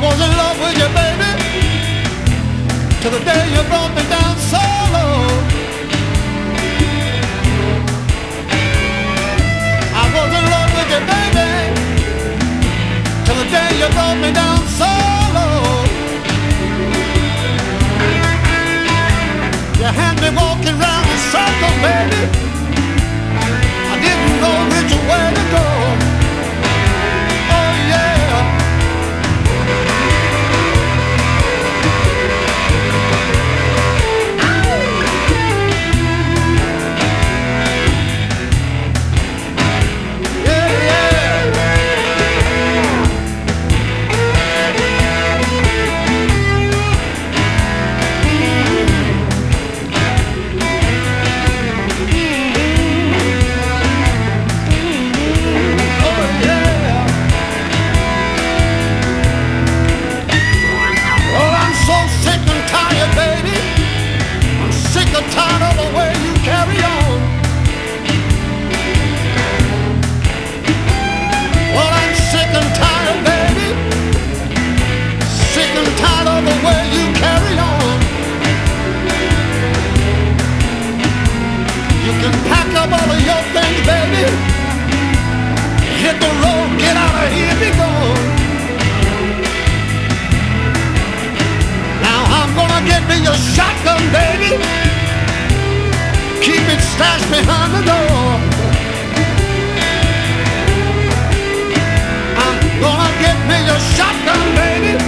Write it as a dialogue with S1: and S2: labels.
S1: was in love with you, baby, till the day you brought me down so low. I was in love with you, baby, till the day you brought me down so low. You had me walking round in circles, baby. I didn't know which way to go. Oh yeah. Tired of the way you carry on. Well, I'm sick and tired, baby. Sick and tired of the way you carry on. You can pack up all of your things, baby. Hit the road, get out of here, be gone. Now I'm gonna get me a shotgun, baby. Keep it stashed behind the door. I'm gonna get me a shotgun, baby.